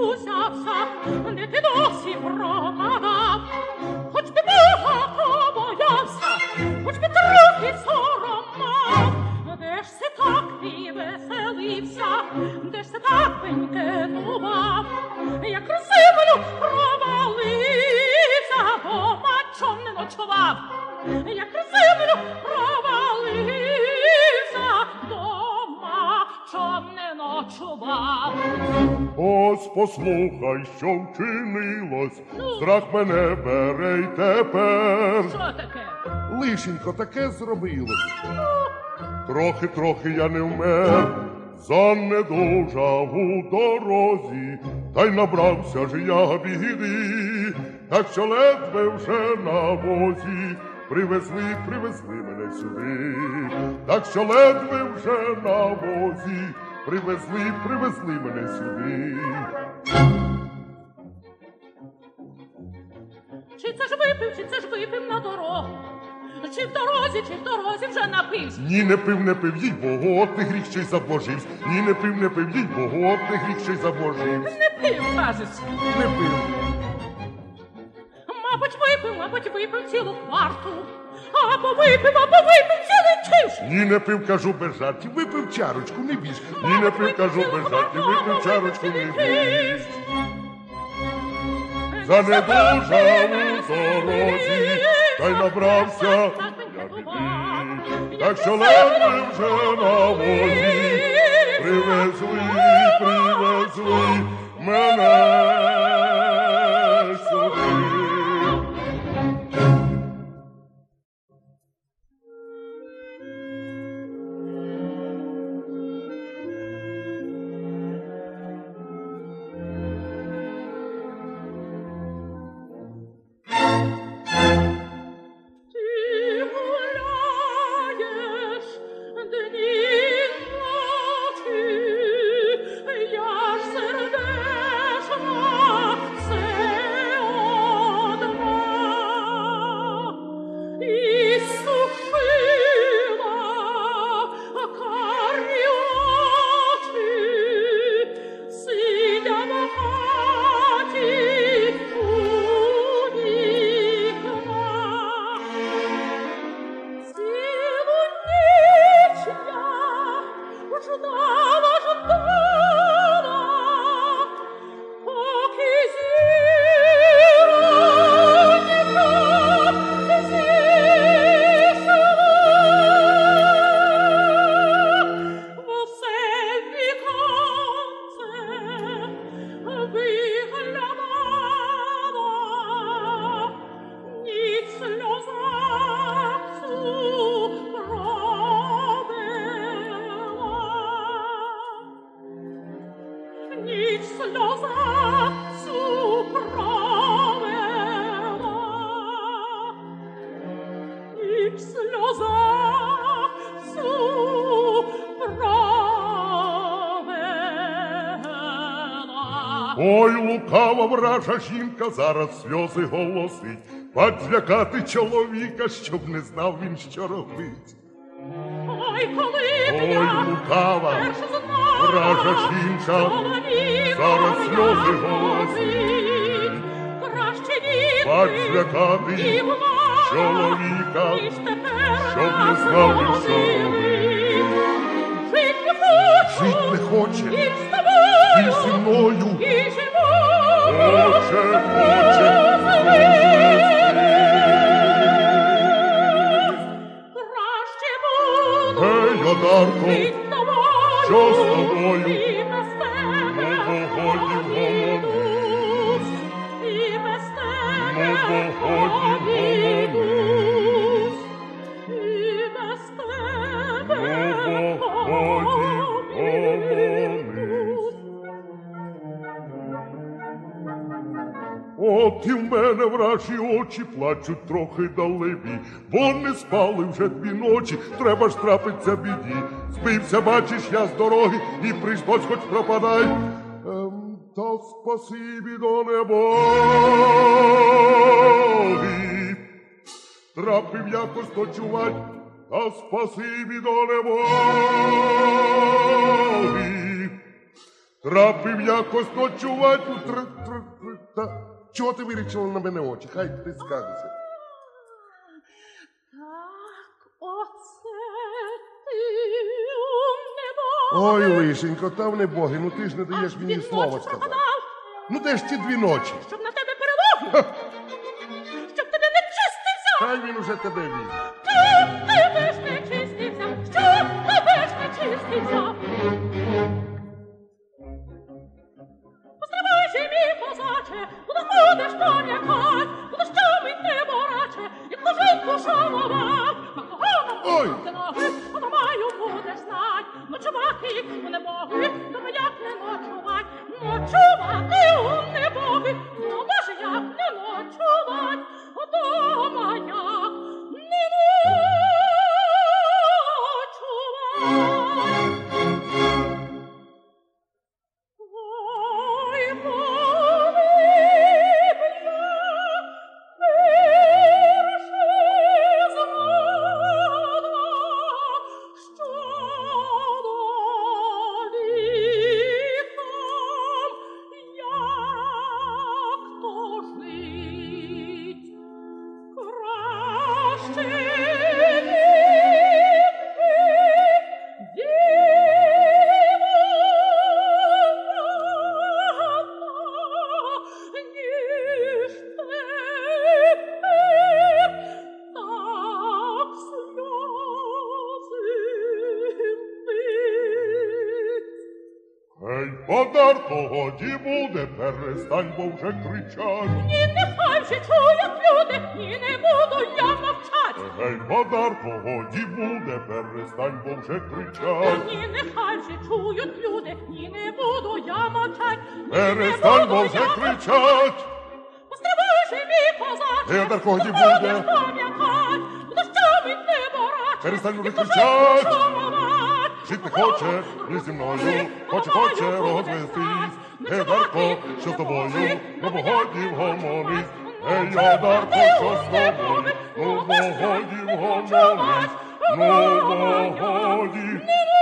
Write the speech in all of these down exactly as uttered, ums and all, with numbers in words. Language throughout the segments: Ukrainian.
узявся, не ти досі пропадав. Хоч би Бога побоявся, хоч би трохи сором мав. Де ж се так ти веселився, де ж се так пенькетував, як у землю провалився, дома чом не ночував. Як у землю провалився, дома чом не ночував. Ось послухай, що вчинилось, Ну? страх мене бере й тепер. Що таке? Лишенько таке зробилось. Трохи-трохи я не вмер, занедужав у дорозі, та й набрався ж я біди, так що ледве вже на возі привезли, привезли мене сюди, так що ледве вже на возі привезли, привезли мене сюди. Чи це ж випив, чи це ж випив на дорогу? Чи в дорозі, чи в дорозі вже напився? Ні, не пив, не пив, їй Богу, от ти гріх ще й заблажився. Ні, не пив, не пив, їй Богу, от ти гріх ще й заблажився. Не пив, кажеш. Не пив. Мабуть, випив, мабуть, випив цілу кварту. Або випив, або випив цілий чиш. Ні, не пив, кажу, без жартів, випив чарочку, не більш. Ні, не пив, кажу, без жартів, випив чарочку, не більш. Занедужав у дорозі, та й набрався я біди, так що ледве вже на возі привезли, привезли мене сюди. Ой, лукава вража жінка зараз сльози голосить, бать злякати чоловіка, щоб не знав він, що робить. Ой, коли Ой, я лукава перше знала, вража жінка чоловіка зараз сльози я голосить, краще віти, бать злякати і вона, чоловіка, ніж тепер щоб не знав він, що робить. Жить не хочу, Жить не хоче, і з тобою, і зі мною, і живу, хоче, хоче, краще буду, гей, Одарко, жить з тобою, що з тобою? і без тебе Ну, годі обійдусь, і без тебе Ну, годі обійдусь, і без тебе Ну, годі От і в мене вражі очі плачуть трохи далебі, бо не спали вже дві ночі, треба ж трапиться біді. Збився, бачиш, я з дороги, і прийшлось хоч пропадай. Ем, та спасибі до небоги. Трапив якось ночувать, та спасибі до небоги. Трапив якось ночувати у три... три... три... Та чого ти вирічила на мене очі? Хай ти скажеться. Так, оце ти у небо. Ой, лишенько, та в небоги, ну ти ж не даєш Аж мені дві слова ночі сказати. пропадав, Ну де ж ті дві ночі? щоб на тебе перелоги, щоб тебе не чистився, Хай він уже тебе візьме. щоб тебе ж не чистився, щоб тебе ж не чистився. Постривай же, мій козаче, куди ходиш порякать, куди що мить не бораче, і коженьку шалував. Ой! Ти ноги, а то маю будеш знать, ночувати у небоги, то як не ночувать, ночувати у небоги, ну може як не ночувать, а дома як не ночувать. Ой, коли б я перше знала, що долі там, як то жить, краще Ей, подарко, годі буде, перестань, бо вже кричать. Ні, нехай же чують люди, ні, не буду я мовчать. Ей, подарко, годі буде, перестань, бо вже кричать. Ні, нехай же чують люди, ні, не буду я мовчать. Ні, Перестань, не бо буду вже я кричать. Постривай же, мій козаче, Ей, Дарко, годі куди буде. ходиш пом'якать, куди що мить не бораче, Перестань вже і коженьку кричать. шалувать. Жити хоче, і зі мною, хоче, хоче розвестись. Ей, Дарко, що з тобою, ну погодів гомонись. Ей, я, Дарко, що з тобою, ну погодів гомонись. Ну погодів.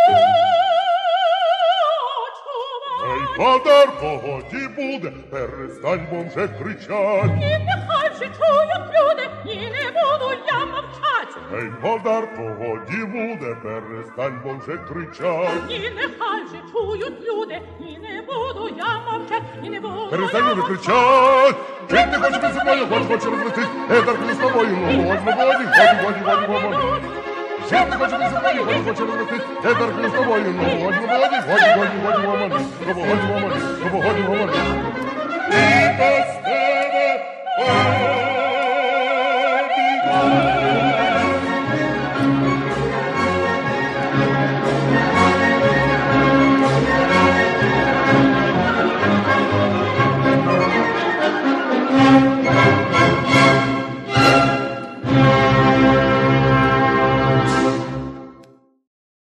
Ей, подарко, годі буде, перестань, бо вже кричать. Ні, нехай же чують люди, ні, не буду я мовчать. Ей, подарко, годі буде, перестань, бо вже кричать. Ні, нехай же чують люди, ні, не буду я мовчать, ні, не буду Перестань я вже мовчать. кричать. Жити не хоче зі мною, хоч хоче розвестись. Ей, Дарко, не з тобою, ну годі, ну годі, годі, годі, годі, гомонись. Жити не хоче зі мною, хоч хоче розвестись. Ей, Дарко, не з тобою, ну годі, ну годі, годі, годі, годі, гомонись. Ну годі, гомонись, ну годі, гомонись. І без тебе, ой,